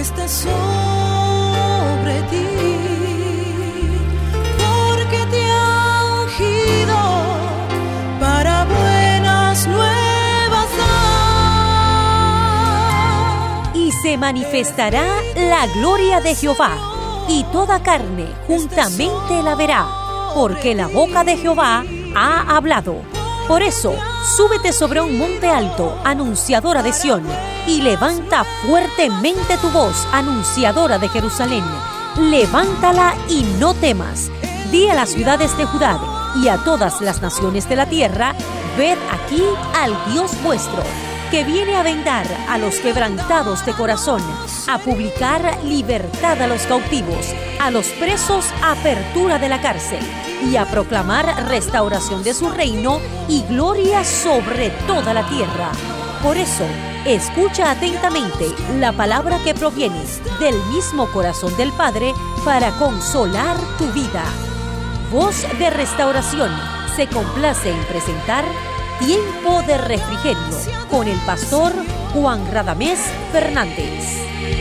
esté sobre ti, porque te ha ungido para buenas nuevas dar. Y se manifestará la gloria de Jehová, y toda carne juntamente la verá, porque la boca de Jehová ha hablado. Por eso, súbete sobre un monte alto, anunciadora de Sión, y levanta fuertemente tu voz, anunciadora de Jerusalén. Levántala y no temas. Di a las ciudades de Judá y a todas las naciones de la tierra: ved aquí al Dios vuestro, que viene a vendar a los quebrantados de corazón, a publicar libertad a los cautivos, a los presos apertura de la cárcel, y a proclamar restauración de su reino y gloria sobre toda la tierra. Por eso, escucha atentamente la palabra que proviene del mismo corazón del Padre para consolar tu vida. Voz de Restauración se complace en presentar Tiempo de Refrigerio con el pastor Juan Radamés Fernández.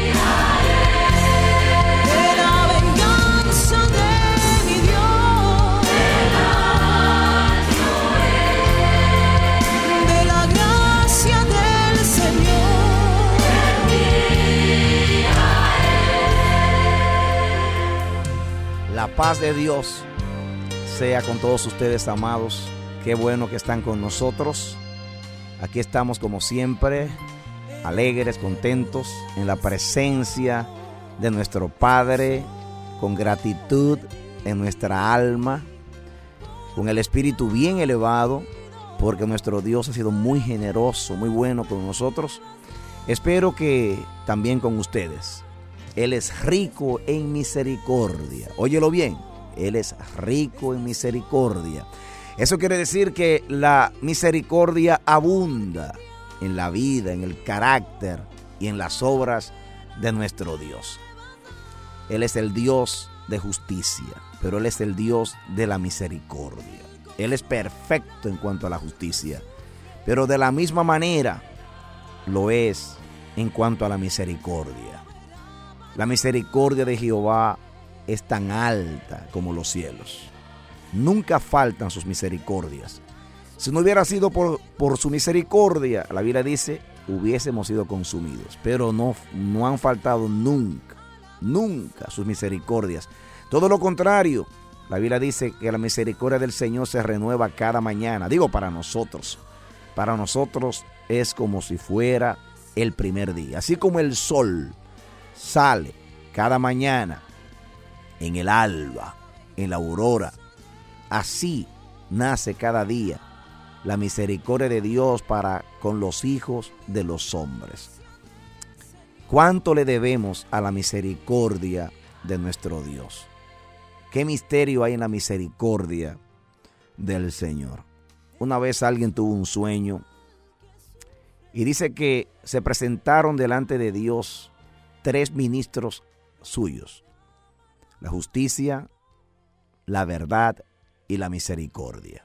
La paz de Dios sea con todos ustedes, amados. Qué bueno que están con nosotros. Aquí estamos como siempre, alegres, contentos, en la presencia de nuestro Padre, con gratitud en nuestra alma, con el espíritu bien elevado, porque nuestro Dios ha sido muy generoso, muy bueno con nosotros. Espero que también con ustedes. Él es rico en misericordia. Óyelo bien, Él es rico en misericordia. Eso quiere decir que la misericordia abunda en la vida, en el carácter y en las obras de nuestro Dios. Él es el Dios de justicia, pero Él es el Dios de la misericordia. Él es perfecto en cuanto a la justicia, pero de la misma manera lo es en cuanto a la misericordia. La misericordia de Jehová es tan alta como los cielos. Nunca faltan sus misericordias. Si no hubiera sido por su misericordia, la Biblia dice, hubiésemos sido consumidos. Pero no han faltado nunca sus misericordias. Todo lo contrario, la Biblia dice que la misericordia del Señor se renueva cada mañana. Digo, para nosotros. Para nosotros es como si fuera el primer día. Así como el sol sale cada mañana en el alba, en la aurora, así nace cada día la misericordia de Dios para con los hijos de los hombres. ¿Cuánto le debemos a la misericordia de nuestro Dios? ¿Qué misterio hay en la misericordia del Señor? Una vez alguien tuvo un sueño y dice que se presentaron delante de Dios 3 ministros suyos: la justicia, la verdad y la misericordia.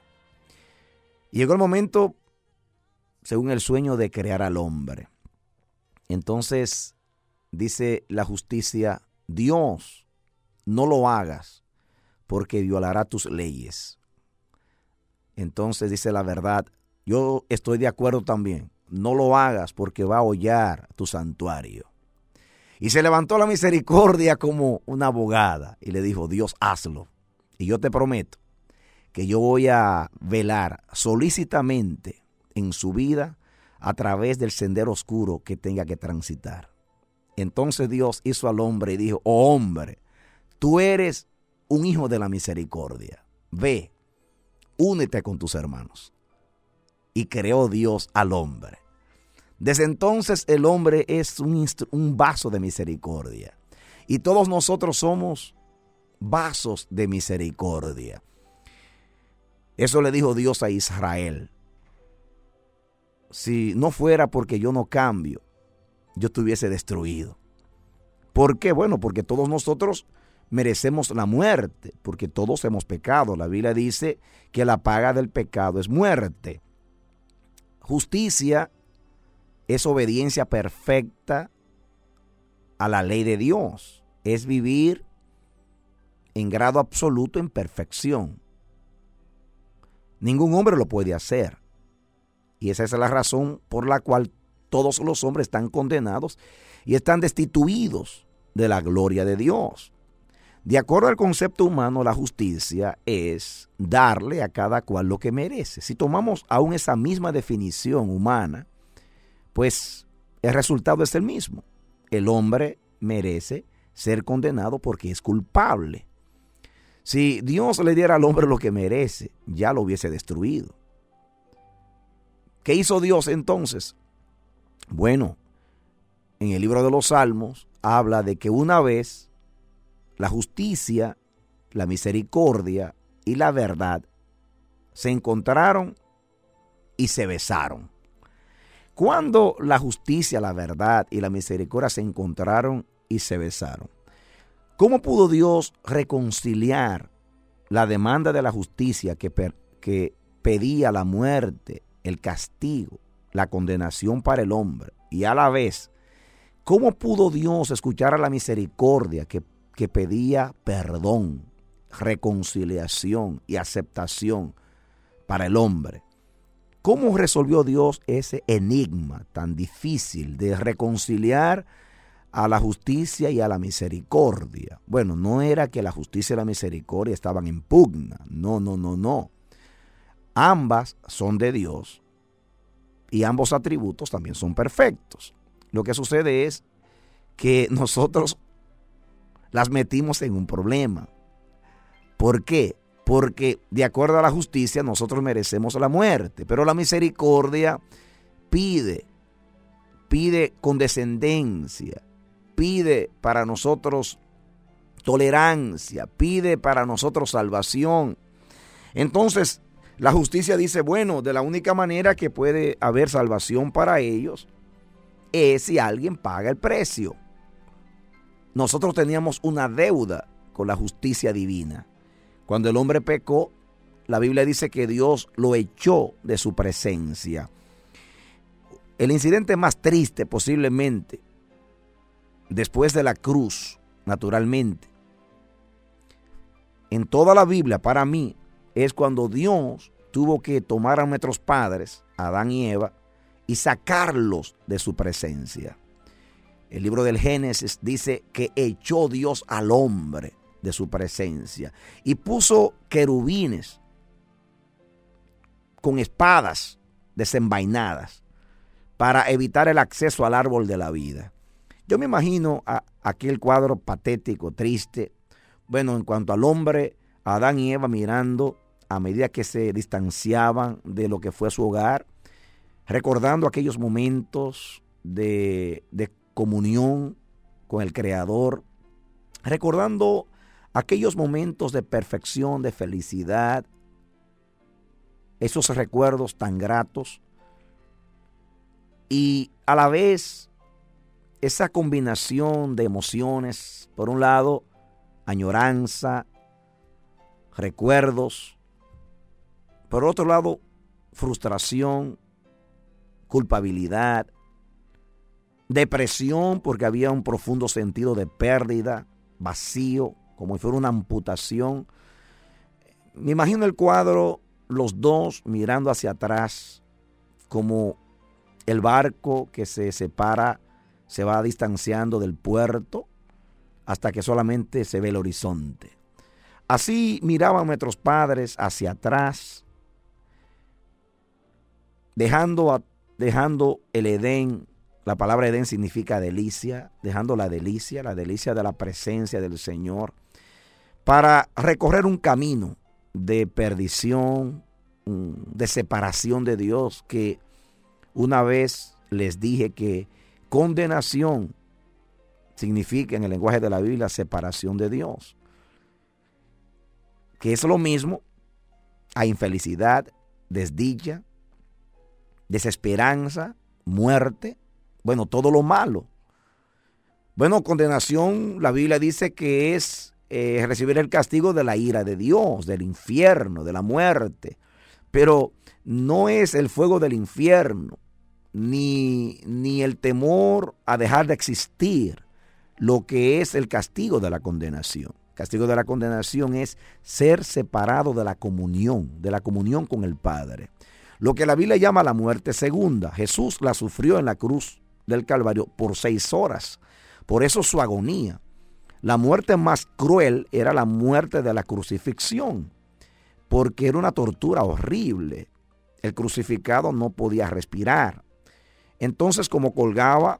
Y llegó el momento, según el sueño, de crear al hombre. Entonces dice la justicia: Dios, no lo hagas, porque violará tus leyes. Entonces dice la verdad: yo estoy de acuerdo también, no lo hagas, porque va a hollar tu santuario. Y se levantó la misericordia como una abogada y le dijo: Dios, hazlo. Y yo te prometo que yo voy a velar solícitamente en su vida a través del sendero oscuro que tenga que transitar. Entonces Dios hizo al hombre y dijo: oh hombre, tú eres un hijo de la misericordia. Ve, únete con tus hermanos. Y creó Dios al hombre. Desde entonces el hombre es un vaso de misericordia. Y todos nosotros somos vasos de misericordia. Eso le dijo Dios a Israel: si no fuera porque yo no cambio, yo estuviese destruido. ¿Por qué? Bueno, porque todos nosotros merecemos la muerte, porque todos hemos pecado. La Biblia dice que la paga del pecado es muerte. Justicia es obediencia perfecta a la ley de Dios, es vivir en grado absoluto en perfección. Ningún hombre lo puede hacer. Y esa es la razón por la cual todos los hombres están condenados y están destituidos de la gloria de Dios. De acuerdo al concepto humano, la justicia es darle a cada cual lo que merece. Si tomamos aún esa misma definición humana, pues el resultado es el mismo. El hombre merece ser condenado porque es culpable. Si Dios le diera al hombre lo que merece, ya lo hubiese destruido. ¿Qué hizo Dios entonces? Bueno, en el libro de los Salmos habla de que una vez la justicia, la misericordia y la verdad se encontraron y se besaron. Cuando la justicia, la verdad y la misericordia se encontraron y se besaron, ¿cómo pudo Dios reconciliar la demanda de la justicia que pedía la muerte, el castigo, la condenación para el hombre? Y a la vez, ¿cómo pudo Dios escuchar a la misericordia que pedía perdón, reconciliación y aceptación para el hombre? ¿Cómo resolvió Dios ese enigma tan difícil de reconciliar a la justicia y a la misericordia? Bueno, no era que la justicia y la misericordia estaban en pugna. No. Ambas son de Dios y ambos atributos también son perfectos. Lo que sucede es que nosotros las metimos en un problema. ¿Por qué? Porque de acuerdo a la justicia nosotros merecemos la muerte, pero la misericordia pide condescendencia, pide para nosotros tolerancia, pide para nosotros salvación. Entonces, la justicia dice, bueno, de la única manera que puede haber salvación para ellos es si alguien paga el precio. Nosotros teníamos una deuda con la justicia divina. Cuando el hombre pecó, la Biblia dice que Dios lo echó de su presencia. El incidente más triste posiblemente, después de la cruz, naturalmente, en toda la Biblia para mí, es cuando Dios tuvo que tomar a nuestros padres, Adán y Eva, y sacarlos de su presencia. El libro del Génesis dice que echó Dios al hombre de su presencia y puso querubines con espadas desenvainadas para evitar el acceso al árbol de la vida. Yo me imagino aquel cuadro patético, triste, bueno, en cuanto al hombre, Adán y Eva mirando a medida que se distanciaban de lo que fue su hogar, recordando aquellos momentos de comunión con el Creador, recordando aquellos momentos de perfección, de felicidad, esos recuerdos tan gratos, y a la vez esa combinación de emociones, por un lado, añoranza, recuerdos, por otro lado, frustración, culpabilidad, depresión porque había un profundo sentido de pérdida, vacío, como si fuera una amputación. Me imagino el cuadro, los dos mirando hacia atrás, como el barco que se separa, se va distanciando del puerto hasta que solamente se ve el horizonte. Así miraban nuestros padres hacia atrás, dejando el Edén. La palabra Edén significa delicia, dejando la delicia de la presencia del Señor, para recorrer un camino de perdición, de separación de Dios, que una vez les dije que condenación significa en el lenguaje de la Biblia separación de Dios, que es lo mismo a infelicidad, desdicha, desesperanza, muerte, bueno, todo lo malo. Bueno, condenación, la Biblia dice que es recibir el castigo de la ira de Dios, del infierno, de la muerte. Pero no es el fuego del infierno, ni el temor a dejar de existir, lo que es el castigo de la condenación. El castigo de la condenación es ser separado de la comunión con el Padre. Lo que la Biblia llama la muerte segunda. Jesús la sufrió en la cruz del Calvario por 6 horas. Por eso su agonía. La muerte más cruel era la muerte de la crucifixión, porque era una tortura horrible. El crucificado no podía respirar. Entonces, como colgaba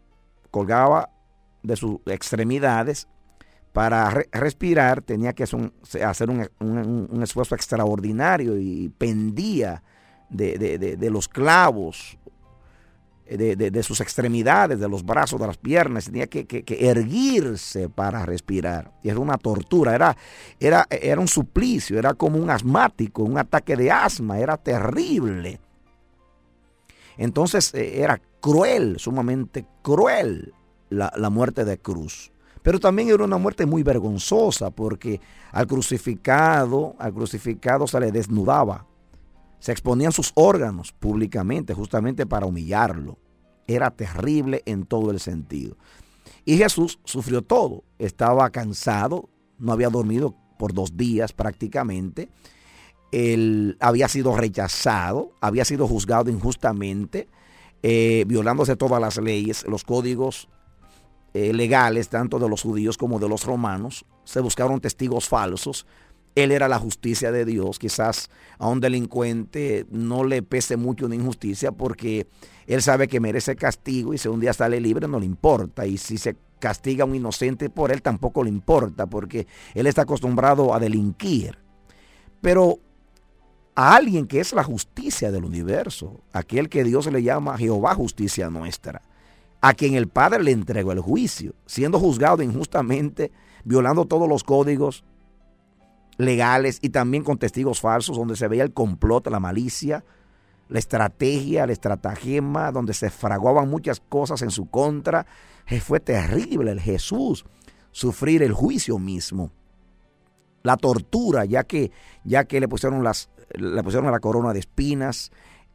de sus extremidades, para respirar tenía que hacer un esfuerzo extraordinario y pendía de los clavos, de sus extremidades, de los brazos, de las piernas. Tenía que erguirse para respirar. Y era una tortura, era un suplicio, era como un asmático, un ataque de asma, era terrible. Entonces era cruel, sumamente cruel la muerte de cruz. Pero también era una muerte muy vergonzosa, porque al crucificado se le desnudaba. Se exponían sus órganos públicamente, justamente para humillarlo. Era terrible en todo el sentido. Y Jesús sufrió todo. Estaba cansado, no había dormido por 2 días prácticamente. Él había sido rechazado, había sido juzgado injustamente, violándose todas las leyes, los códigos legales, tanto de los judíos como de los romanos. Se buscaron testigos falsos. Él era la justicia de Dios. Quizás a un delincuente no le pese mucho una injusticia, porque él sabe que merece castigo, y si un día sale libre no le importa. Y si se castiga a un inocente por él, tampoco le importa, porque él está acostumbrado a delinquir. Pero a alguien que es la justicia del universo, aquel que Dios le llama Jehová justicia nuestra, a quien el Padre le entregó el juicio, siendo juzgado injustamente, violando todos los códigos legales y también con testigos falsos, donde se veía el complot, la malicia, la estrategia, el estratagema, donde se fraguaban muchas cosas en su contra. Fue terrible el Jesús sufrir el juicio mismo, la tortura, ya que le pusieron la corona de espinas,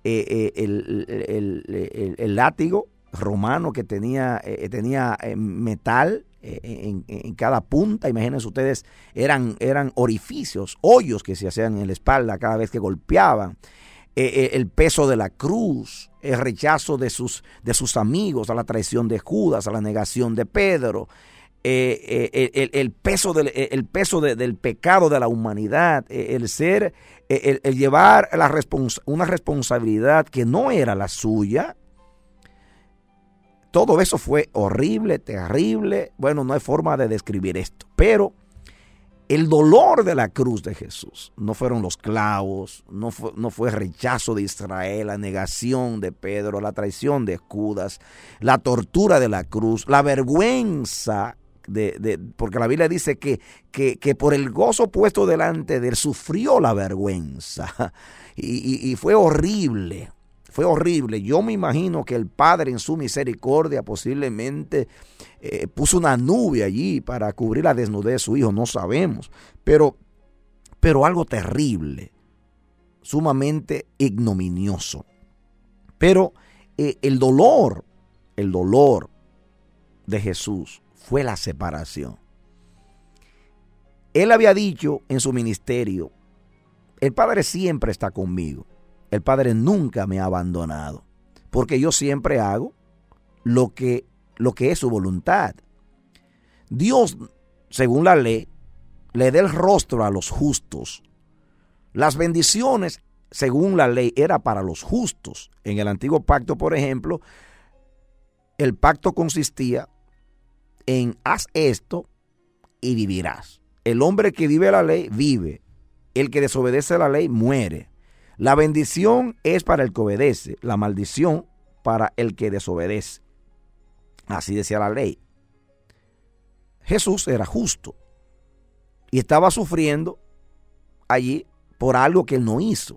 el látigo romano que tenía metal en cada punta. Imagínense ustedes, eran orificios, hoyos que se hacían en la espalda cada vez que golpeaban. El peso de la cruz, el rechazo de sus amigos, a la traición de Judas, a la negación de Pedro, el peso del pecado de la humanidad, el llevar una responsabilidad que no era la suya. Todo eso fue horrible, terrible. Bueno, no hay forma de describir esto. Pero el dolor de la cruz de Jesús no fueron los clavos, no fue el rechazo de Israel, la negación de Pedro, la traición de Judas, la tortura de la cruz, la vergüenza, porque la Biblia dice que por el gozo puesto delante de él sufrió la vergüenza. Y fue horrible. Fue horrible. Yo me imagino que el Padre, en su misericordia, posiblemente puso una nube allí para cubrir la desnudez de su Hijo. No sabemos. Pero algo terrible, sumamente ignominioso. Pero el dolor de Jesús fue la separación. Él había dicho en su ministerio: el Padre siempre está conmigo. El Padre nunca me ha abandonado, porque yo siempre hago lo que es su voluntad. Dios, según la ley, le da el rostro a los justos. Las bendiciones, según la ley, era para los justos. En el antiguo pacto, por ejemplo, el pacto consistía en: haz esto y vivirás. El hombre que vive la ley vive. El que desobedece la ley muere. La bendición es para el que obedece, la maldición para el que desobedece. Así decía la ley. Jesús era justo y estaba sufriendo allí por algo que él no hizo.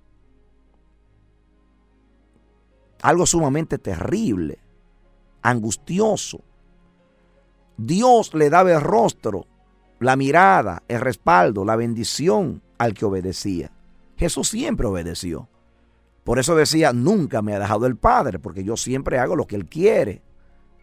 Algo sumamente terrible, angustioso. Dios le daba el rostro, la mirada, el respaldo, la bendición al que obedecía. Jesús siempre obedeció. Por eso decía: nunca me ha dejado el Padre, porque yo siempre hago lo que Él quiere.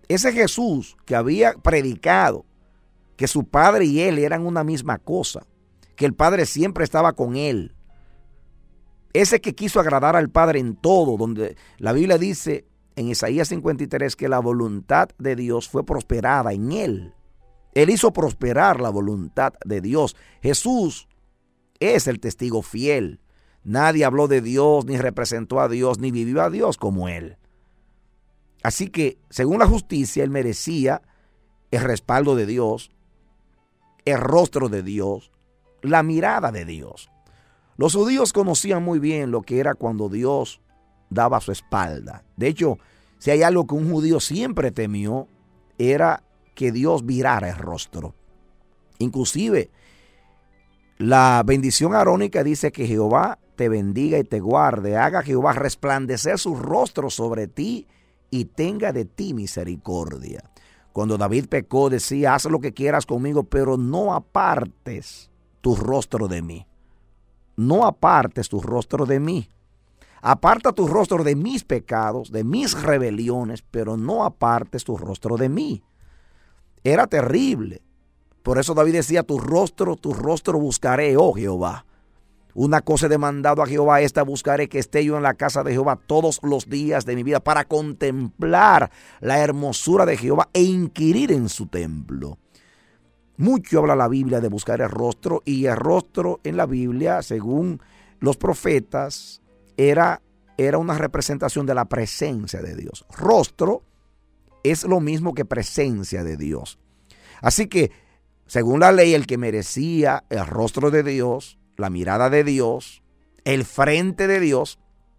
Ese Jesús que había predicado que su padre y él eran una misma cosa, que el padre siempre estaba con él. Ese que quiso agradar al padre en todo, donde la Biblia dice en Isaías 53 que la voluntad de Dios fue prosperada en él. Él hizo prosperar la voluntad de Dios. Jesús es el testigo fiel. Nadie habló de Dios, ni representó a Dios, ni vivió a Dios como él. Así que, según la justicia, él merecía el respaldo de Dios, el rostro de Dios, la mirada de Dios. Los judíos conocían muy bien lo que era cuando Dios daba su espalda. De hecho, si hay algo que un judío siempre temió, era que Dios virara el rostro. Inclusive, la bendición arónica dice que Jehová te bendiga y te guarde, haga Jehová resplandecer su rostro sobre ti y tenga de ti misericordia. Cuando David pecó, decía, haz lo que quieras conmigo, pero no apartes tu rostro de mí. No apartes tu rostro de mí. Aparta tu rostro de mis pecados, de mis rebeliones, pero no apartes tu rostro de mí. Era terrible. Por eso David decía, tu rostro buscaré, oh Jehová. Una cosa he demandado a Jehová, esta buscaré, que esté yo en la casa de Jehová todos los días de mi vida, para contemplar la hermosura de Jehová e inquirir en su templo. Mucho habla la Biblia de buscar el rostro, y el rostro en la Biblia, según los profetas, era una representación de la presencia de Dios. Rostro es lo mismo que presencia de Dios. Así que, según la ley, el que merecía el rostro de Dios, la mirada de Dios, el frente de Dios,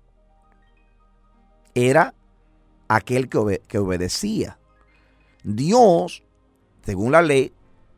era aquel que obedecía. Dios, según la ley,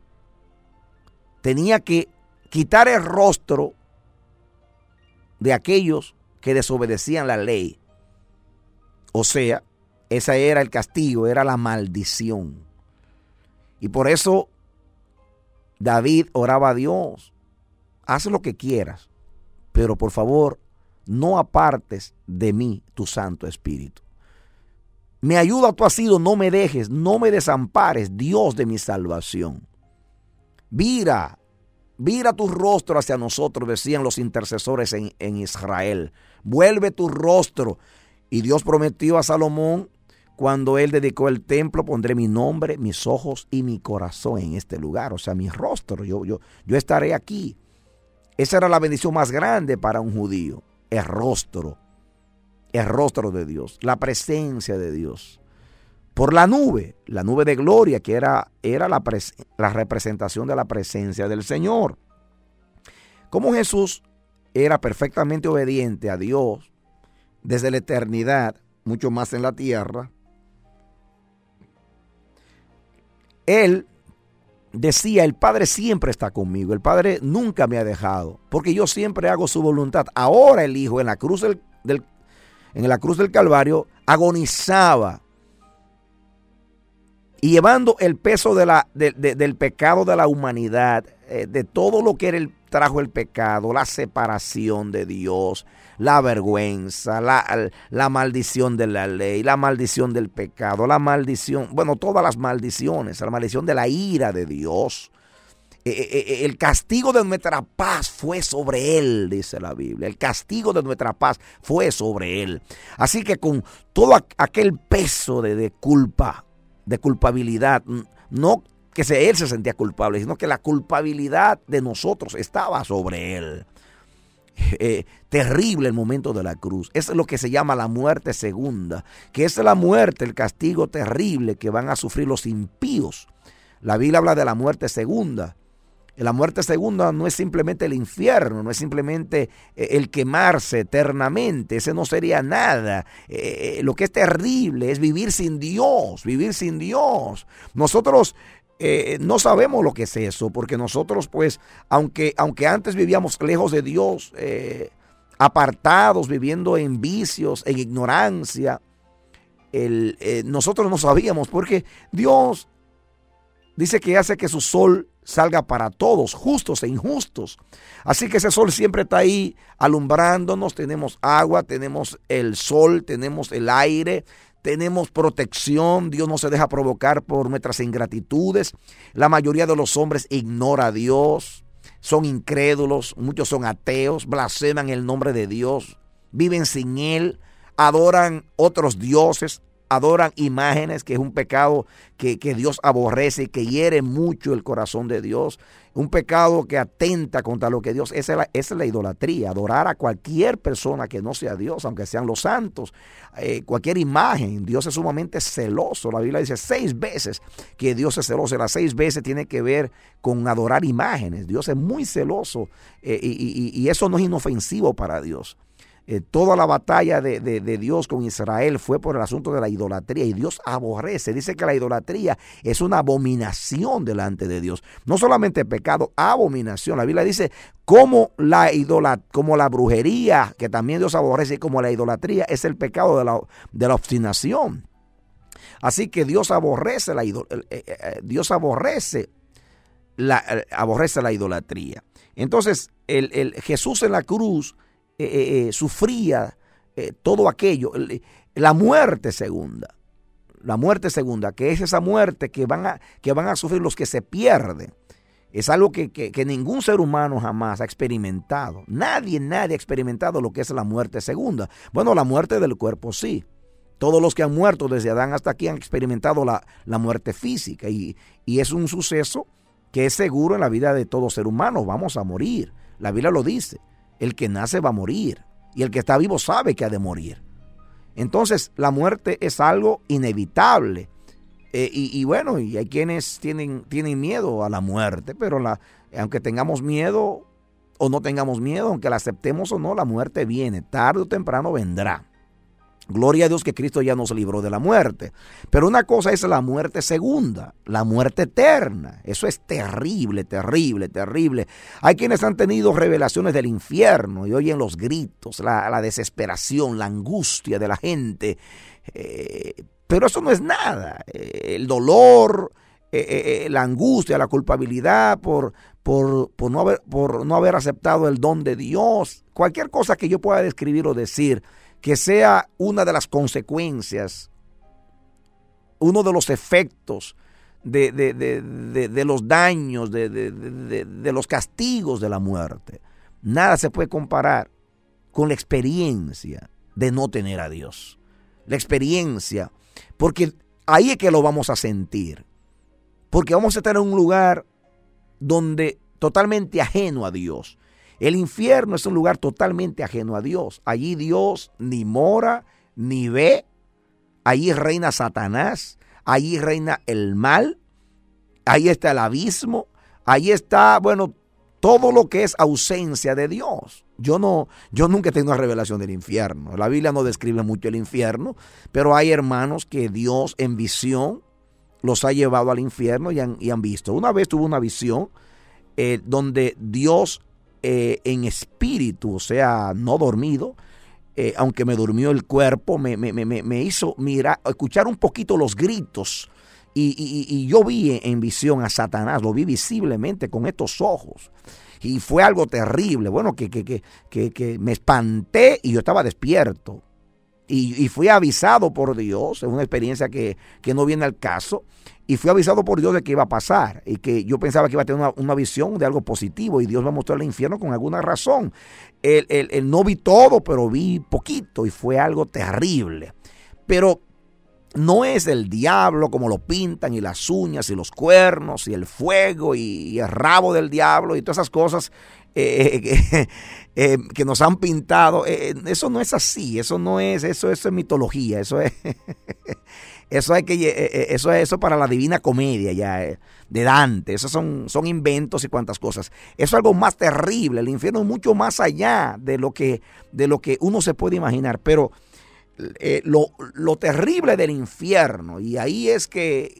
tenía que quitar el rostro de aquellos que desobedecían la ley. O sea, ese era el castigo, era la maldición. Y por eso David oraba a Dios, haz lo que quieras, pero por favor no apartes de mí tu Santo Espíritu. Me ayuda tu asido, no me dejes, no me desampares, Dios de mi salvación. Vira tu rostro hacia nosotros, decían los intercesores en Israel. Vuelve tu rostro. Y Dios prometió a Salomón, cuando él dedicó el templo, pondré mi nombre, mis ojos y mi corazón en este lugar. O sea, mi rostro, yo estaré aquí. Esa era la bendición más grande para un judío. El rostro de Dios, la presencia de Dios. Por la nube de gloria, que era la representación de la presencia del Señor. Como Jesús era perfectamente obediente a Dios desde la eternidad, mucho más en la tierra, Él decía, el Padre siempre está conmigo, el Padre nunca me ha dejado, porque yo siempre hago su voluntad. Ahora el Hijo en la cruz del Calvario agonizaba, y llevando el peso del pecado de la humanidad, de todo lo que trajo el pecado, la separación de Dios, la vergüenza, la maldición de la ley, la maldición del pecado, la maldición, todas las maldiciones, la maldición de la ira de Dios. El castigo de nuestra paz fue sobre él, dice la Biblia. El castigo de nuestra paz fue sobre él. Así que con todo aquel peso de culpabilidad, no que él se sentía culpable, sino que la culpabilidad de nosotros estaba sobre él. Terrible el momento de la cruz. Eso es lo que se llama la muerte segunda, que es la muerte, el castigo terrible que van a sufrir los impíos. La Biblia habla de la muerte segunda. La muerte segunda no es simplemente el infierno, no es simplemente el quemarse eternamente, ese no sería nada. Lo que es terrible es vivir sin Dios, Nosotros no sabemos lo que es eso, porque nosotros aunque antes vivíamos lejos de Dios, apartados, viviendo en vicios, en ignorancia, nosotros no sabíamos, porque Dios dice que hace que su sol salga para todos, justos e injustos. Así que ese sol siempre está ahí alumbrándonos. Tenemos agua, tenemos el sol, tenemos el aire, tenemos protección, Dios no se deja provocar por nuestras ingratitudes. La mayoría de los hombres ignora a Dios, son incrédulos, muchos son ateos, blasfeman el nombre de Dios, viven sin Él, adoran otros dioses, adoran imágenes, que es un pecado que Dios aborrece y que hiere mucho el corazón de Dios. Un pecado que atenta contra lo que Dios es. Esa es la idolatría, adorar a cualquier persona que no sea Dios, aunque sean los santos, cualquier imagen. Dios es sumamente celoso. La Biblia dice 6 veces que Dios es celoso. Las 6 veces tiene que ver con adorar imágenes. Dios es muy celoso y eso no es inofensivo para Dios. Toda la batalla de Dios con Israel fue por el asunto de la idolatría, y Dios aborrece. Dice que la idolatría es una abominación delante de Dios. No solamente pecado, abominación. La Biblia dice como la brujería, que también Dios aborrece, y como la idolatría es el pecado de la obstinación. Así que Dios aborrece la idolatría. Entonces, Jesús en la cruz sufría todo aquello, la muerte segunda, que es esa muerte que van a sufrir los que se pierden. Es algo que ningún ser humano jamás ha experimentado. Nadie ha experimentado lo que es la muerte segunda. Bueno, la muerte del cuerpo sí. Todos los que han muerto desde Adán hasta aquí han experimentado la muerte física, y es un suceso que es seguro en la vida de todo ser humano. Vamos a morir. La Biblia lo dice. El que nace va a morir, y el que está vivo sabe que ha de morir. Entonces, la muerte es algo inevitable. Y bueno, y hay quienes tienen miedo a la muerte, pero aunque tengamos miedo o no tengamos miedo, aunque la aceptemos o no, la muerte viene, tarde o temprano vendrá. Gloria a Dios que Cristo ya nos libró de la muerte. Pero una cosa es la muerte segunda, la muerte eterna. Eso es terrible, terrible, terrible. Hay quienes han tenido revelaciones del infierno y oyen los gritos, la desesperación, la angustia de la gente. Pero eso no es nada. El dolor, la angustia, la culpabilidad por no haber aceptado el don de Dios. Cualquier cosa que yo pueda describir o decir que sea una de las consecuencias, uno de los efectos de los daños, de los castigos de la muerte. Nada se puede comparar con la experiencia de no tener a Dios. La experiencia, porque ahí es que lo vamos a sentir. Porque vamos a estar en un lugar donde totalmente ajeno a Dios. El infierno es un lugar totalmente ajeno a Dios. Allí Dios ni mora, ni ve. Allí reina Satanás. Allí reina el mal. Ahí está el abismo. Ahí está, bueno, todo lo que es ausencia de Dios. Yo nunca he tenido una revelación del infierno. La Biblia no describe mucho el infierno, pero hay hermanos que Dios en visión los ha llevado al infierno y han visto. Una vez tuve una visión donde Dios en espíritu, o sea, no dormido, aunque me durmió el cuerpo, me hizo escuchar un poquito los gritos, y yo vi en visión a Satanás, lo vi visiblemente con estos ojos, y fue algo terrible. Bueno, que me espanté y yo estaba despierto, y fui avisado por Dios. Es una experiencia que no viene al caso. Y fui avisado por Dios de que iba a pasar, y que yo pensaba que iba a tener una visión de algo positivo, y Dios me mostró el infierno con alguna razón. No vi todo, pero vi poquito, y fue algo terrible. Pero no es el diablo como lo pintan, y las uñas y los cuernos y el fuego y el rabo del diablo y todas esas cosas que nos han pintado. Eso no es así, eso es mitología, eso es eso para la Divina Comedia ya, de Dante. Esos son inventos y cuantas cosas. Eso es algo más terrible. El infierno es mucho más allá de lo que uno se puede imaginar. Pero lo terrible del infierno, y ahí es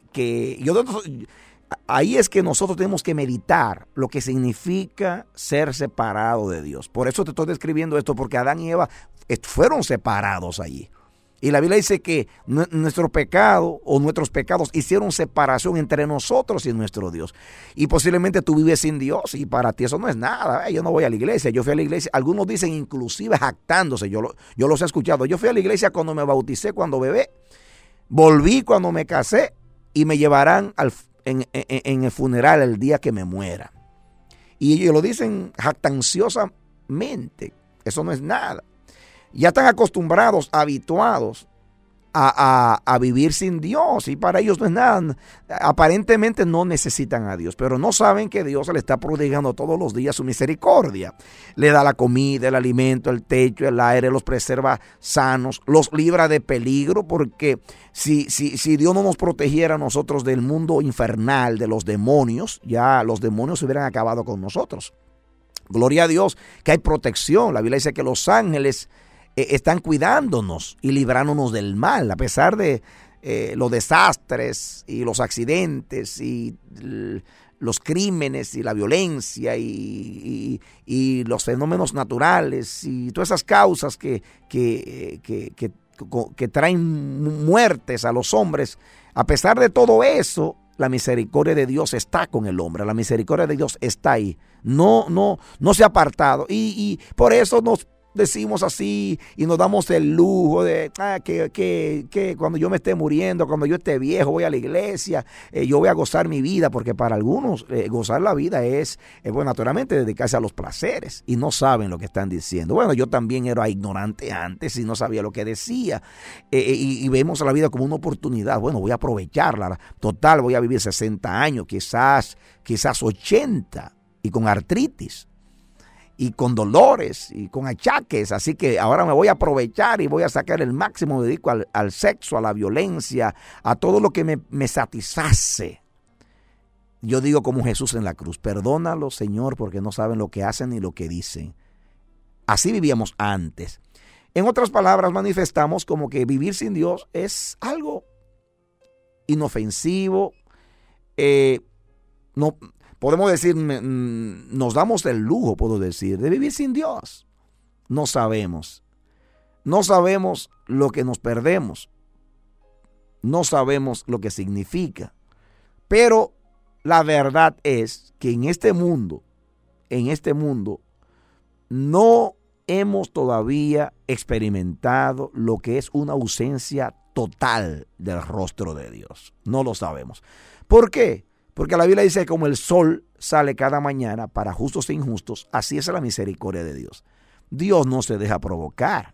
ahí es que nosotros tenemos que meditar lo que significa ser separado de Dios. Por eso te estoy describiendo esto, porque Adán y Eva fueron separados allí. Y la Biblia dice que nuestro pecado o nuestros pecados hicieron separación entre nosotros y nuestro Dios. Y posiblemente tú vives sin Dios y para ti eso no es nada. Yo no voy a la iglesia, yo fui a la iglesia. Algunos dicen inclusive jactándose, yo los he escuchado. Yo fui a la iglesia cuando me bauticé, cuando bebé. Volví cuando me casé y me llevarán en el funeral el día que me muera. Y ellos lo dicen jactanciosamente. Eso no es nada. Ya están acostumbrados, habituados a vivir sin Dios, y para ellos no es nada. Aparentemente no necesitan a Dios, pero no saben que Dios le está prodigando todos los días su misericordia. Le da la comida, el alimento, el techo, el aire, los preserva sanos, los libra de peligro, porque si Dios no nos protegiera a nosotros del mundo infernal, de los demonios, ya los demonios se hubieran acabado con nosotros. Gloria a Dios que hay protección. La Biblia dice que los ángeles están cuidándonos y librándonos del mal, a pesar de los desastres y los accidentes y los crímenes y la violencia y los fenómenos naturales y todas esas causas que traen muertes a los hombres. A pesar de todo eso, la misericordia de Dios está con el hombre. La misericordia de Dios está ahí. No se ha apartado. Y por eso nos decimos así y nos damos el lujo de que cuando yo me esté muriendo, cuando yo esté viejo, voy a la iglesia, yo voy a gozar mi vida, porque para algunos gozar la vida es bueno, naturalmente dedicarse a los placeres, y no saben lo que están diciendo. Bueno, yo también era ignorante antes y no sabía lo que decía, y vemos la vida como una oportunidad. Bueno, voy a aprovecharla. Total, voy a vivir 60 años, quizás 80, y con artritis y con dolores y con achaques, así que ahora me voy a aprovechar y voy a sacar el máximo, me dedico al sexo, a la violencia, a todo lo que me satisface. Yo digo como Jesús en la cruz: perdónalos, Señor, porque no saben lo que hacen ni lo que dicen. Así vivíamos antes. En otras palabras, manifestamos como que vivir sin Dios es algo inofensivo. No podemos decir, nos damos el lujo, puedo decir, de vivir sin Dios. No sabemos lo que nos perdemos. No sabemos lo que significa. Pero la verdad es que en este mundo, no hemos todavía experimentado lo que es una ausencia total del rostro de Dios. No lo sabemos. ¿Por qué? Porque la Biblia dice que como el sol sale cada mañana para justos e injustos, así es la misericordia de Dios. Dios no se deja provocar.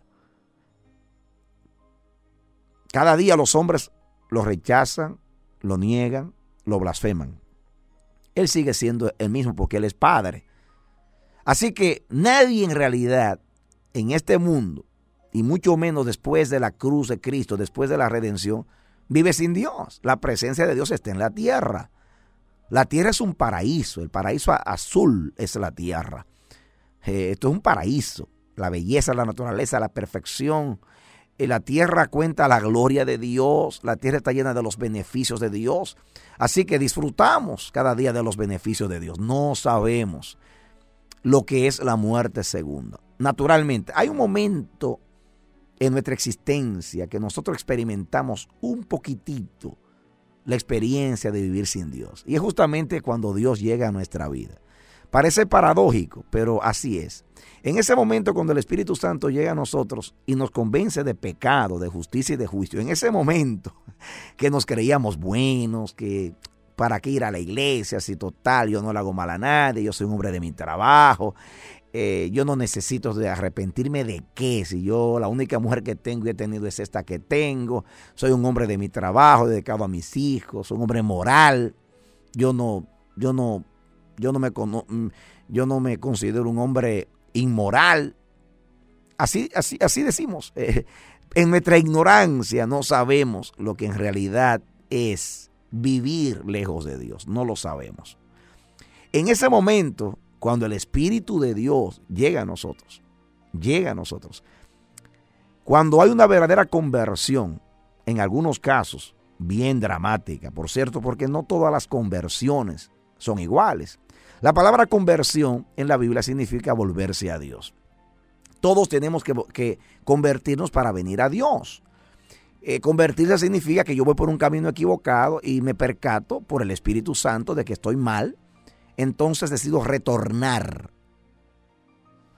Cada día los hombres lo rechazan, lo niegan, lo blasfeman. Él sigue siendo el mismo porque Él es Padre. Así que nadie en realidad en este mundo, y mucho menos después de la cruz de Cristo, después de la redención, vive sin Dios. La presencia de Dios está en la tierra. La tierra es un paraíso, el paraíso azul es la tierra. Esto es un paraíso, la belleza, la naturaleza, la perfección. La tierra cuenta la gloria de Dios, la tierra está llena de los beneficios de Dios. Así que disfrutamos cada día de los beneficios de Dios. No sabemos lo que es la muerte segunda. Naturalmente, hay un momento en nuestra existencia que nosotros experimentamos un poquitito la experiencia de vivir sin Dios. Y es justamente cuando Dios llega a nuestra vida. Parece paradójico, pero así es. En ese momento, cuando el Espíritu Santo llega a nosotros y nos convence de pecado, de justicia y de juicio, en ese momento que nos creíamos buenos, que para qué ir a la iglesia, si total, yo no le hago mal a nadie, yo soy un hombre de mi trabajo, yo no necesito de arrepentirme de qué, si yo la única mujer que tengo y he tenido es esta que tengo, soy un hombre de mi trabajo, dedicado a mis hijos, soy un hombre moral, yo no me considero un hombre inmoral. Así decimos. En nuestra ignorancia no sabemos lo que en realidad es vivir lejos de Dios, no lo sabemos. En ese momento, cuando el Espíritu de Dios llega a nosotros, cuando hay una verdadera conversión, en algunos casos, bien dramática, por cierto, porque no todas las conversiones son iguales. La palabra conversión en la Biblia significa volverse a Dios. Todos tenemos que convertirnos para venir a Dios. Convertirse significa que yo voy por un camino equivocado y me percato por el Espíritu Santo de que estoy mal. Entonces decido retornar.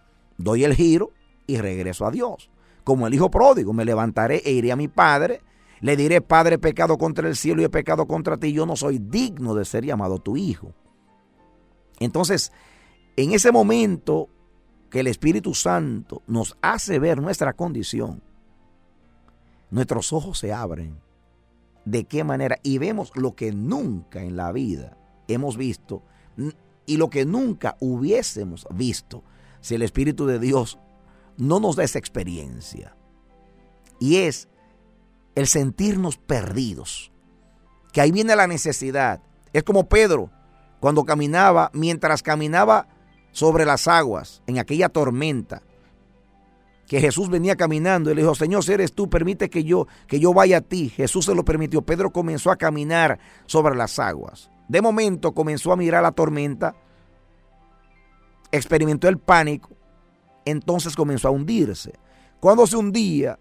Doy el giro y regreso a Dios. Como el hijo pródigo, me levantaré e iré a mi padre Le diré, Padre, he pecado contra el cielo y he pecado contra ti. Yo no soy digno de ser llamado tu hijo. Entonces, en ese momento que el Espíritu Santo nos hace ver nuestra condición, nuestros ojos se abren. ¿De qué manera? Y vemos lo que nunca en la vida hemos visto y lo que nunca hubiésemos visto si el Espíritu de Dios no nos da esa experiencia. Y es el sentirnos perdidos, que ahí viene la necesidad. Es como Pedro cuando caminaba, mientras caminaba sobre las aguas en aquella tormenta, que Jesús venía caminando y le dijo, Señor, si eres tú, permite que yo vaya a ti. Jesús se lo permitió. Pedro comenzó a caminar sobre las aguas. De momento comenzó a mirar la tormenta, experimentó el pánico, entonces comenzó a hundirse. Cuando se hundía,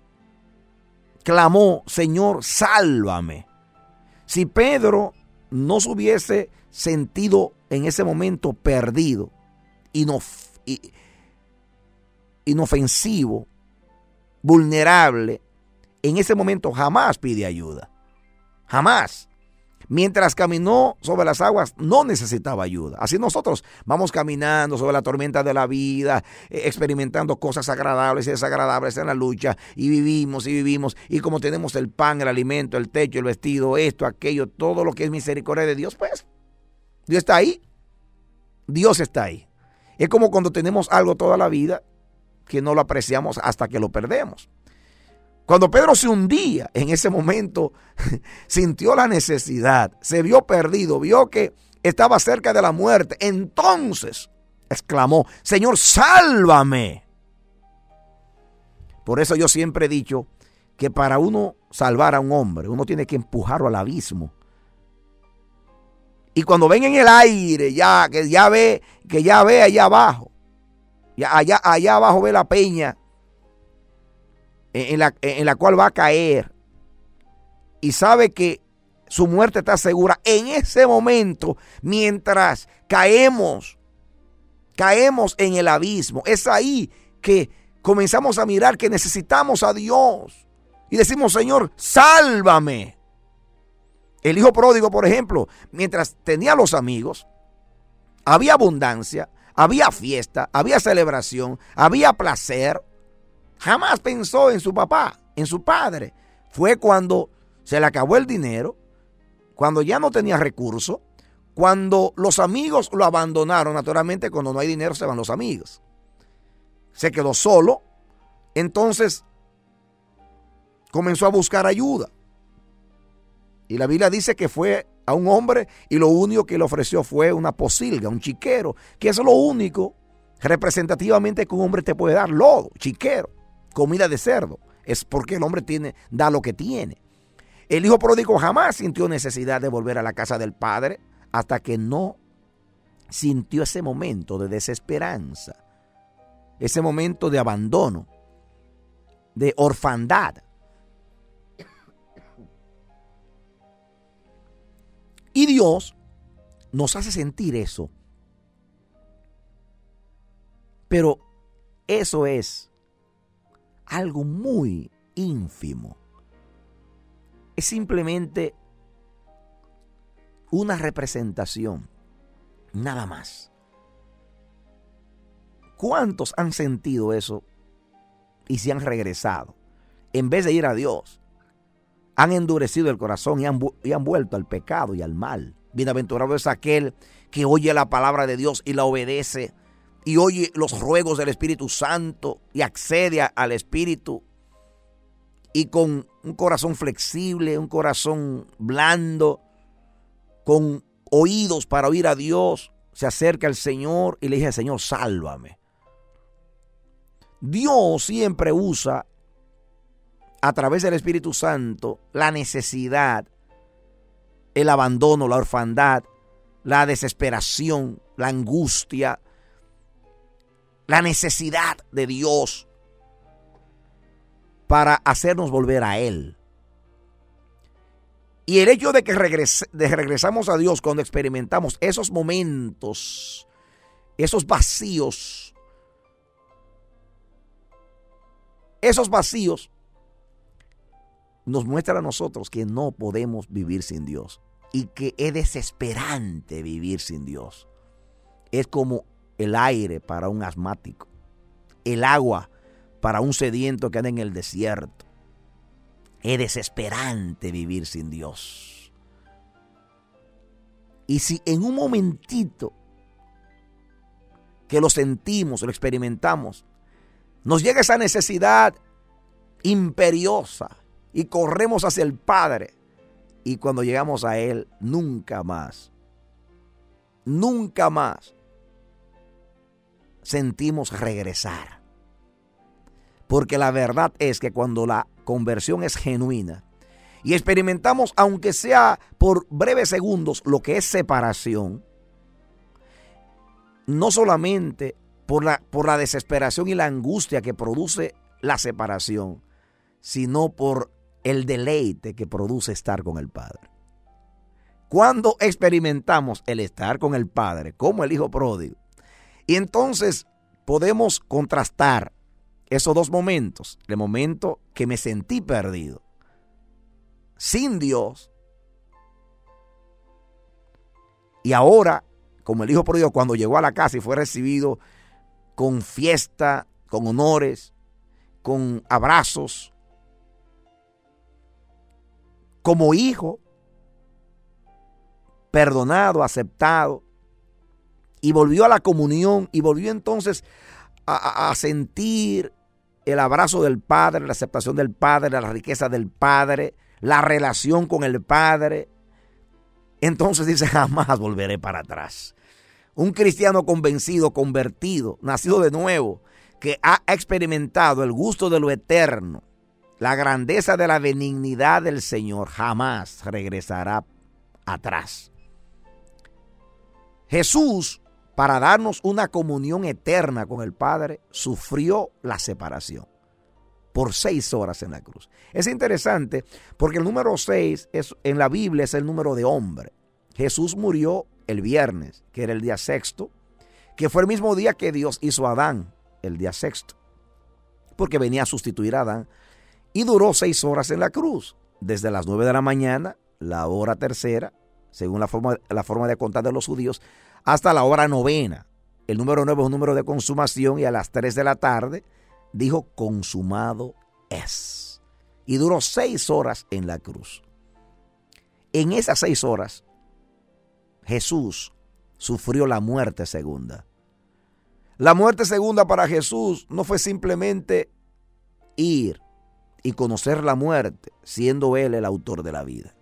clamó, Señor, sálvame. Si Pedro no se hubiese sentido en ese momento perdido, inofensivo, vulnerable, en ese momento jamás pide ayuda. Jamás. Mientras caminó sobre las aguas, no necesitaba ayuda. Así nosotros vamos caminando sobre la tormenta de la vida, experimentando cosas agradables y desagradables en la lucha, y vivimos, y como tenemos el pan, el alimento, el techo, el vestido, esto, aquello, todo lo que es misericordia de Dios, pues, Dios está ahí. Dios está ahí. Es como cuando tenemos algo toda la vida, que no lo apreciamos hasta que lo perdemos. Cuando Pedro se hundía, en ese momento sintió la necesidad, se vio perdido, vio que estaba cerca de la muerte. Entonces exclamó, Señor, sálvame. Por eso yo siempre he dicho que para uno salvar a un hombre, uno tiene que empujarlo al abismo. Y cuando ven en el aire, que ya ve allá abajo, allá abajo ve la peña en la cual va a caer, y sabe que su muerte está segura. En ese momento, mientras caemos en el abismo, es ahí que comenzamos a mirar que necesitamos a Dios y decimos, Señor, sálvame. El hijo pródigo, por ejemplo, mientras tenía los amigos, había abundancia, había fiesta, había celebración, había placer. Jamás pensó en su papá, en su padre. Fue cuando se le acabó el dinero, cuando ya no tenía recursos, cuando los amigos lo abandonaron. Naturalmente, cuando no hay dinero se van los amigos. Se quedó solo. Entonces comenzó a buscar ayuda. Y la Biblia dice que fue a un hombre y lo único que le ofreció fue una posilga, un chiquero, que es lo único representativamente que un hombre te puede dar: lodo, chiquero, comida de cerdo. Es porque el hombre da lo que tiene. El hijo pródigo jamás sintió necesidad de volver a la casa del padre hasta que no sintió ese momento de desesperanza, ese momento de abandono, de orfandad. Y Dios nos hace sentir eso. Pero eso es algo muy ínfimo. Es simplemente una representación, nada más. ¿Cuántos han sentido eso y se han regresado? En vez de ir a Dios, han endurecido el corazón y han vuelto al pecado y al mal. Bienaventurado es aquel que oye la palabra de Dios y la obedece, y oye los ruegos del Espíritu Santo y accede al Espíritu, y con un corazón flexible, un corazón blando, con oídos para oír a Dios, se acerca al Señor y le dice: Señor, sálvame. Dios siempre usa a través del Espíritu Santo la necesidad, el abandono, la orfandad, la desesperación, la angustia, la necesidad de Dios para hacernos volver a Él. Y el hecho de que regresamos a Dios cuando experimentamos esos momentos, esos vacíos nos muestra a nosotros que no podemos vivir sin Dios y que es desesperante vivir sin Dios. Es como el aire para un asmático, el agua para un sediento que anda en el desierto. Es desesperante vivir sin Dios. Y si en un momentito que lo sentimos, lo experimentamos, nos llega esa necesidad imperiosa y corremos hacia el Padre, y cuando llegamos a Él, nunca más sentimos regresar. Porque la verdad es que cuando la conversión es genuina y experimentamos, aunque sea por breves segundos, lo que es separación, no solamente por la desesperación y la angustia que produce la separación, sino por el deleite que produce estar con el Padre. Cuando experimentamos el estar con el Padre, como el Hijo pródigo, y entonces podemos contrastar esos dos momentos, el momento que me sentí perdido, sin Dios, y ahora, como el Hijo pródigo, cuando llegó a la casa y fue recibido con fiesta, con honores, con abrazos, como hijo, perdonado, aceptado, y volvió a la comunión, y volvió entonces a sentir el abrazo del Padre, la aceptación del Padre, la riqueza del Padre, la relación con el Padre. Entonces dice, jamás volveré para atrás. Un cristiano convencido, convertido, nacido de nuevo, que ha experimentado el gusto de lo eterno, la grandeza de la benignidad del Señor, jamás regresará atrás. Jesús, para darnos una comunión eterna con el Padre, sufrió la separación por 6 horas en la cruz. Es interesante porque el número 6 en la Biblia es el número de hombre. Jesús murió el viernes, que era el día sexto, que fue el mismo día que Dios hizo a Adán, el día sexto, porque venía a sustituir a Adán, y duró 6 horas en la cruz, desde las 9 de la mañana, la hora tercera, según la forma de contar de los judíos, hasta la hora novena. El número 9 es un número de consumación, y a las 3 de la tarde dijo, consumado es. Y duró 6 horas en la cruz. En esas 6 horas, Jesús sufrió la muerte segunda. La muerte segunda para Jesús no fue simplemente ir y conocer la muerte, siendo Él el autor de la vida,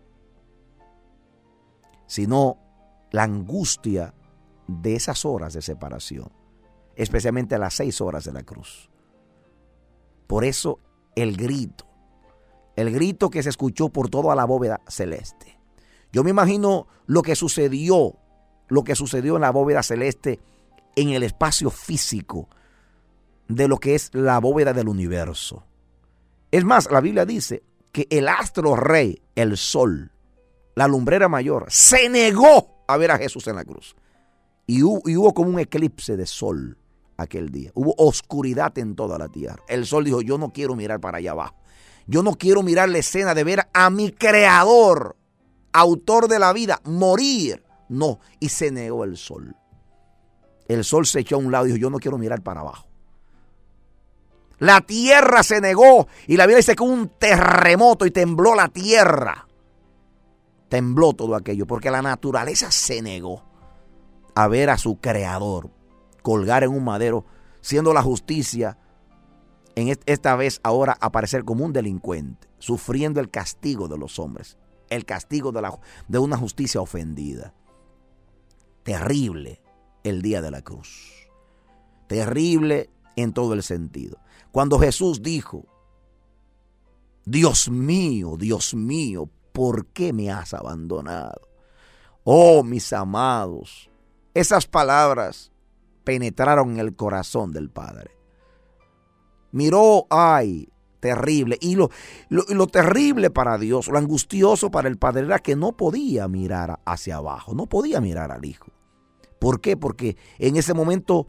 sino la angustia de esas horas de separación, especialmente las 6 horas de la cruz. Por eso el grito que se escuchó por toda la bóveda celeste. Yo me imagino lo que sucedió en la bóveda celeste, en el espacio físico de lo que es la bóveda del universo. Es más, la Biblia dice que el astro rey, el sol, la lumbrera mayor, se negó a ver a Jesús en la cruz. Y hubo como un eclipse de sol aquel día. Hubo oscuridad en toda la tierra. El sol dijo, yo no quiero mirar para allá abajo. Yo no quiero mirar la escena de ver a mi creador, autor de la vida, morir. No, y se negó el sol. El sol se echó a un lado y dijo, yo no quiero mirar para abajo. La tierra se negó, y la Biblia dice que hubo un terremoto y tembló la tierra. Tembló todo aquello, porque la naturaleza se negó a ver a su creador colgar en un madero, siendo la justicia, esta vez ahora aparecer como un delincuente, sufriendo el castigo de los hombres, el castigo de una justicia ofendida. Terrible el día de la cruz. Terrible en todo el sentido. Cuando Jesús dijo, Dios mío, ¿por qué me has abandonado? Oh, mis amados, esas palabras penetraron en el corazón del Padre. Miró, ay, terrible. Y lo terrible para Dios, lo angustioso para el Padre era que no podía mirar hacia abajo, no podía mirar al Hijo. ¿Por qué? Porque en ese momento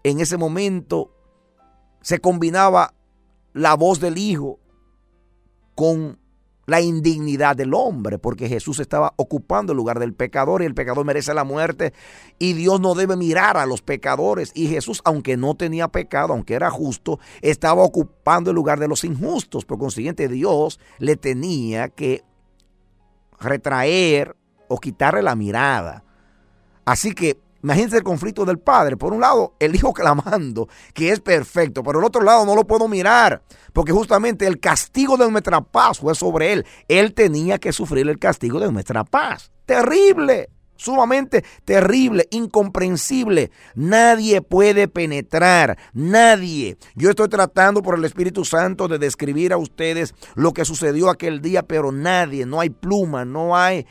se combinaba la voz del Hijo con la indignidad del hombre, porque Jesús estaba ocupando el lugar del pecador y el pecador merece la muerte y Dios no debe mirar a los pecadores. Y Jesús, aunque no tenía pecado, aunque era justo, estaba ocupando el lugar de los injustos. Por consiguiente, Dios le tenía que retraer o quitarle la mirada. Así que imagínense el conflicto del padre. Por un lado, el hijo clamando que es perfecto, pero por el otro lado no lo puedo mirar, porque justamente el castigo de nuestra paz fue sobre él. Él tenía que sufrir el castigo de nuestra paz. Terrible, sumamente terrible, incomprensible. Nadie puede penetrar, nadie. Yo estoy tratando por el Espíritu Santo de describir a ustedes lo que sucedió aquel día, pero nadie, no hay pluma, no hay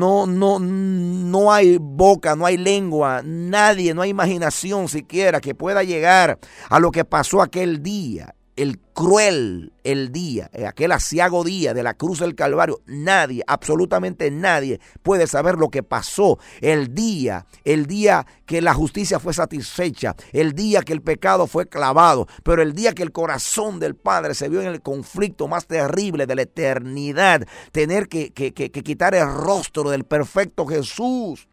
boca, no hay lengua, nadie, no hay imaginación siquiera que pueda llegar a lo que pasó aquel día. El cruel, el día, aquel aciago día de la cruz del Calvario. Nadie, absolutamente nadie puede saber lo que pasó. El día que la justicia fue satisfecha, el día que el pecado fue clavado, pero el día que el corazón del Padre se vio en el conflicto más terrible de la eternidad, tener que quitar el rostro del perfecto Jesús.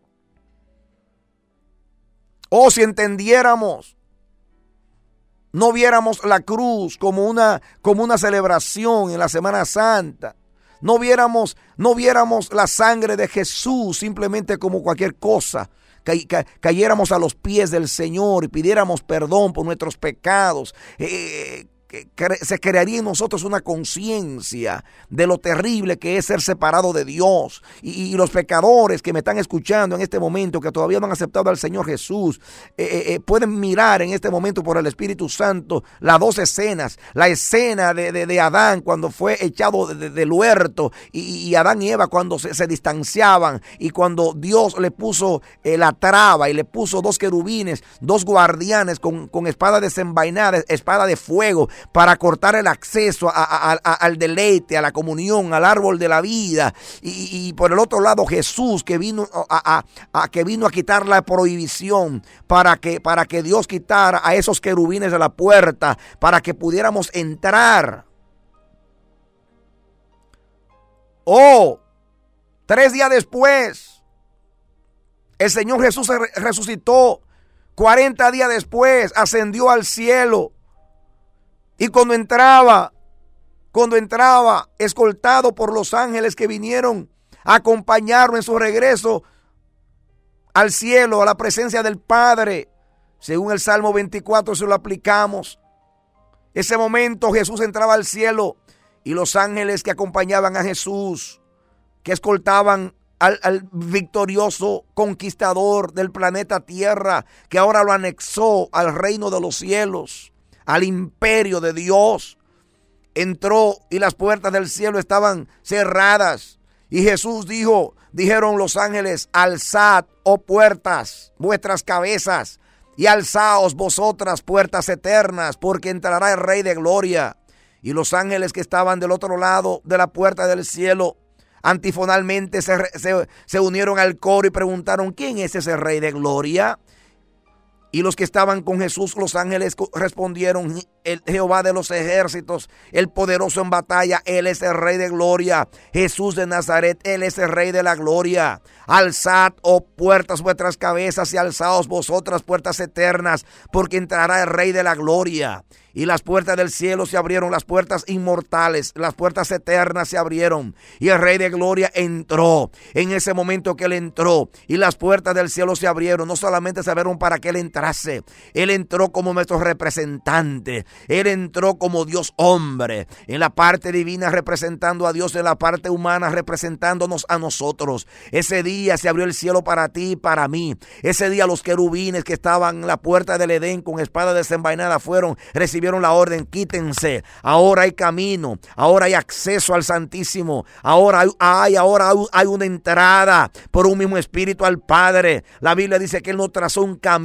Oh, si entendiéramos, no viéramos la cruz como una celebración en la Semana Santa. No viéramos la sangre de Jesús simplemente como cualquier cosa. Cayéramos a los pies del Señor y pidiéramos perdón por nuestros pecados. Se crearía en nosotros una conciencia de lo terrible que es ser separado de Dios. Y los pecadores que me están escuchando en este momento, que todavía no han aceptado al Señor Jesús, pueden mirar en este momento por el Espíritu Santo las dos escenas. La escena de Adán cuando fue echado del huerto, y Adán y Eva cuando se distanciaban, y cuando Dios le puso la traba y le puso dos querubines, dos guardianes con espada desenvainada, espada de fuego, para cortar el acceso al deleite, a la comunión, al árbol de la vida. Y por el otro lado, Jesús, que vino a quitar la prohibición, para que Dios quitara a esos querubines de la puerta, para que pudiéramos entrar. Oh, 3 días después, el Señor Jesús se resucitó. 40 días después, ascendió al cielo. Y cuando entraba, escoltado por los ángeles que vinieron a acompañarlo en su regreso al cielo, a la presencia del Padre, según el Salmo 24, se lo aplicamos. Ese momento Jesús entraba al cielo y los ángeles que acompañaban a Jesús, que escoltaban al victorioso conquistador del planeta Tierra, que ahora lo anexó al reino de los cielos, al imperio de Dios, entró y las puertas del cielo estaban cerradas. Y Jesús dijeron los ángeles: alzad, oh puertas, vuestras cabezas, y alzaos vosotras, puertas eternas, porque entrará el Rey de Gloria. Y los ángeles que estaban del otro lado de la puerta del cielo, antifonalmente se unieron al coro y preguntaron: ¿quién es ese Rey de Gloria? Y los que estaban con Jesús, los ángeles, respondieron: el Jehová de los ejércitos, el poderoso en batalla, Él es el Rey de Gloria. Jesús de Nazaret, Él es el Rey de la Gloria. Alzad, oh puertas, vuestras cabezas, y alzaos vosotras, puertas eternas, porque entrará el Rey de la Gloria. Y las puertas del cielo se abrieron, las puertas inmortales, las puertas eternas se abrieron, y el Rey de Gloria entró. En ese momento que Él entró y las puertas del cielo se abrieron, no solamente se abrieron para que Él entrase, Él entró como nuestro representante, Él entró como Dios hombre, en la parte divina representando a Dios, en la parte humana representándonos a nosotros. Ese día se abrió el cielo para ti y para mí. Ese día los querubines que estaban en la puerta del Edén con espada desenvainada recibieron la orden: quítense. Ahora hay camino, ahora hay acceso al Santísimo, ahora hay una entrada por un mismo espíritu al Padre. La Biblia dice que Él nos trazó un camino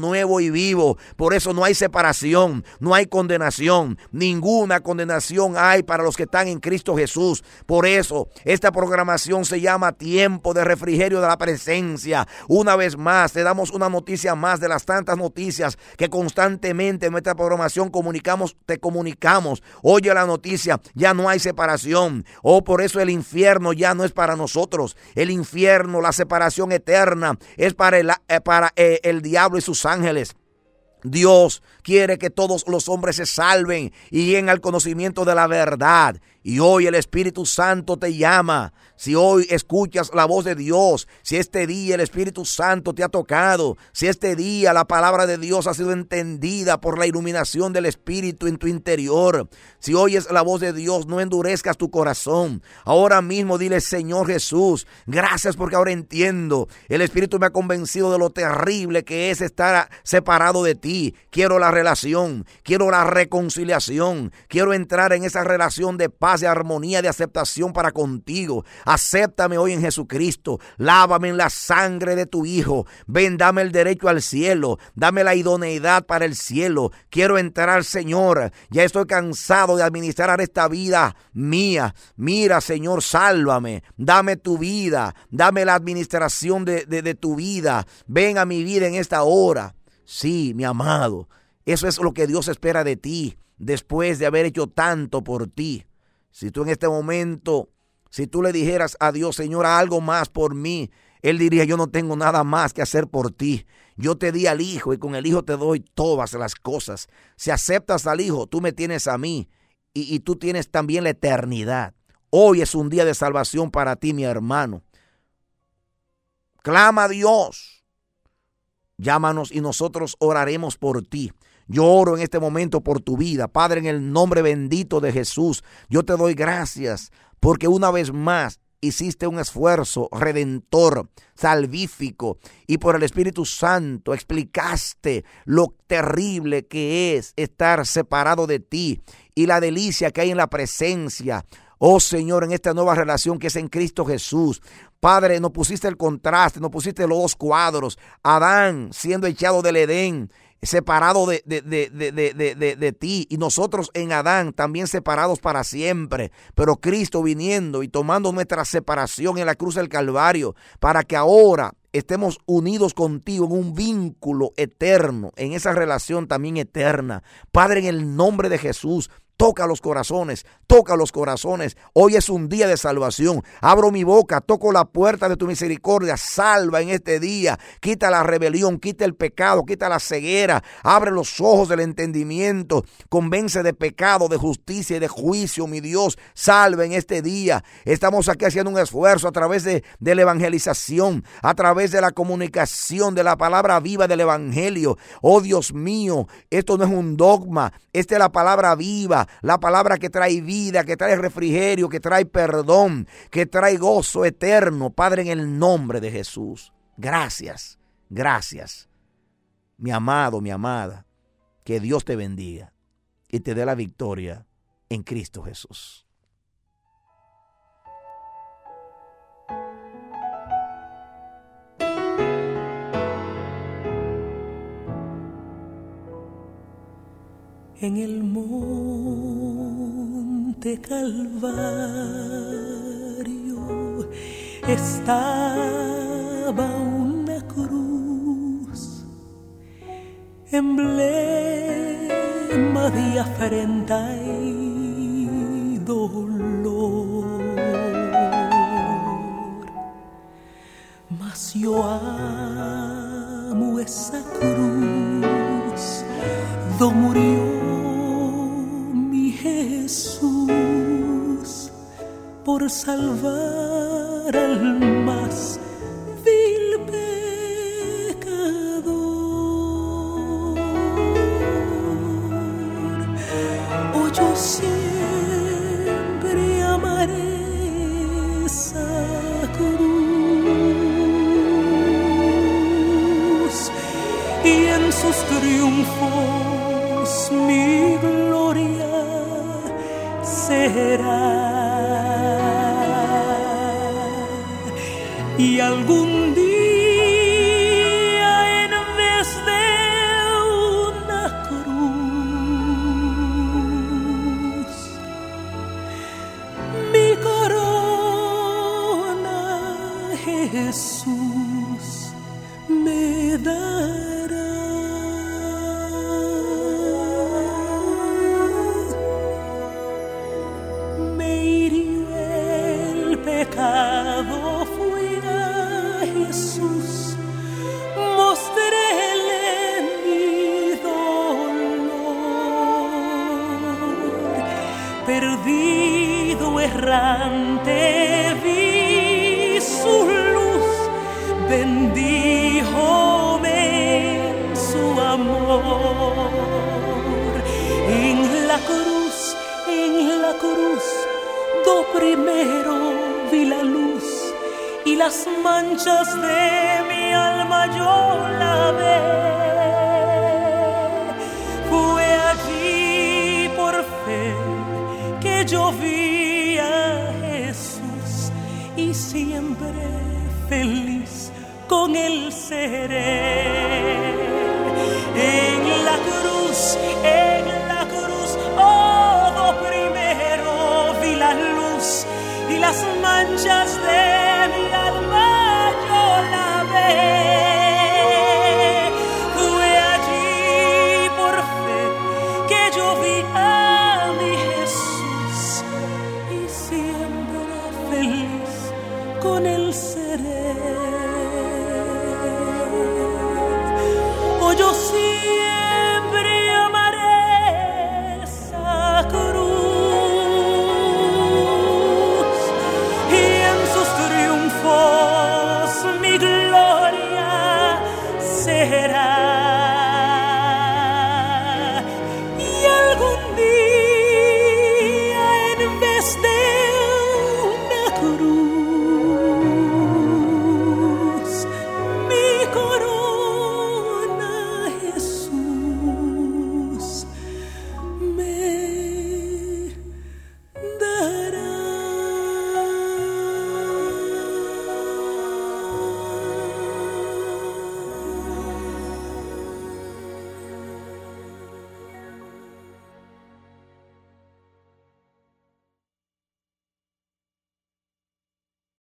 nuevo y vivo. Por eso no hay separación, no hay condenación. Ninguna condenación hay para los que están en Cristo Jesús. Por eso esta programación se llama Tiempo de Refrigerio de la Presencia. Una vez más, te damos una noticia más de las tantas noticias que constantemente en nuestra programación te comunicamos. Oye la noticia, ya no hay separación. Por eso el infierno ya no es para nosotros. El infierno, la separación eterna, es para el diablo y sus ángeles. Dios quiere que todos los hombres se salven y lleguen al conocimiento de la verdad. Y hoy el Espíritu Santo te llama. Si hoy escuchas la voz de Dios, si este día el Espíritu Santo te ha tocado, si este día la palabra de Dios ha sido entendida por la iluminación del Espíritu en tu interior, si oyes la voz de Dios, no endurezcas tu corazón. Ahora mismo dile: Señor Jesús, gracias porque ahora entiendo. El Espíritu me ha convencido de lo terrible que es estar separado de ti. Quiero la relación, quiero la reconciliación, quiero entrar en esa relación de paz, de armonía, de aceptación para contigo. Acéptame hoy en Jesucristo, lávame en la sangre de tu Hijo. Ven, dame el derecho al cielo, dame la idoneidad para el cielo. Quiero entrar, Señor, ya estoy cansado de administrar esta vida mía. Mira, Señor, sálvame, dame tu vida, dame la administración de tu vida. Ven a mi vida en esta hora. Sí, mi amado, eso es lo que Dios espera de ti, después de haber hecho tanto por ti. Si tú en este momento, si tú le dijeras a Dios: Señor, algo más por mí, Él diría: yo no tengo nada más que hacer por ti. Yo te di al Hijo y con el Hijo te doy todas las cosas. Si aceptas al Hijo, tú me tienes a mí y tú tienes también la eternidad. Hoy es un día de salvación para ti, mi hermano. Clama a Dios. Llámanos y nosotros oraremos por ti. Yo oro en este momento por tu vida. Padre, en el nombre bendito de Jesús, yo te doy gracias porque una vez más hiciste un esfuerzo redentor, salvífico, y por el Espíritu Santo explicaste lo terrible que es estar separado de ti y la delicia que hay en la presencia. Oh Señor, en esta nueva relación que es en Cristo Jesús. Padre, nos pusiste el contraste, nos pusiste los dos cuadros. Adán siendo echado del Edén, separado de ti, y nosotros en Adán también separados para siempre, pero Cristo viniendo y tomando nuestra separación en la cruz del Calvario para que ahora estemos unidos contigo en un vínculo eterno, en esa relación también eterna. Padre, en el nombre de Jesús, toca los corazones, toca los corazones. Hoy es un día de salvación. Abro mi boca, toco la puerta de tu misericordia. Salva en este día. Quita la rebelión, quita el pecado, quita la ceguera. Abre los ojos del entendimiento. Convence de pecado, de justicia y de juicio, mi Dios. Salva en este día. Estamos aquí haciendo un esfuerzo a través de la evangelización, a través de la comunicación de la palabra viva del evangelio. Oh Dios mío, esto no es un dogma. Esta es la palabra viva. La palabra que trae vida, que trae refrigerio, que trae perdón, que trae gozo eterno. Padre, en el nombre de Jesús. Gracias, gracias. Mi amado, mi amada, que Dios te bendiga y te dé la victoria en Cristo Jesús. En el monte Calvario estaba una cruz, emblema de afrenta y dolor. Mas yo amo esa cruz, do murió Jesús por salvar al más vil pecador. Oh, yo siempre amaré esa cruz y en sus triunfos mi gloria será. Y algún día en vez de Jesús me dará. Me hirió el pecado, fui a Jesús, mostréle mi dolor. Perdido, errante, vi su luz, bendíjome en su amor. En la cruz, do primero vi la luz y las manchas de mi alma yo lavé. Fue allí por fe que yo vi a Jesús y siempre feliz con él seré. En la cruz, oh, primero vi la luz y las manchas de mi alma yo lavé. Fue allí por fe que yo vi a mi Jesús y siempre feliz con él seré.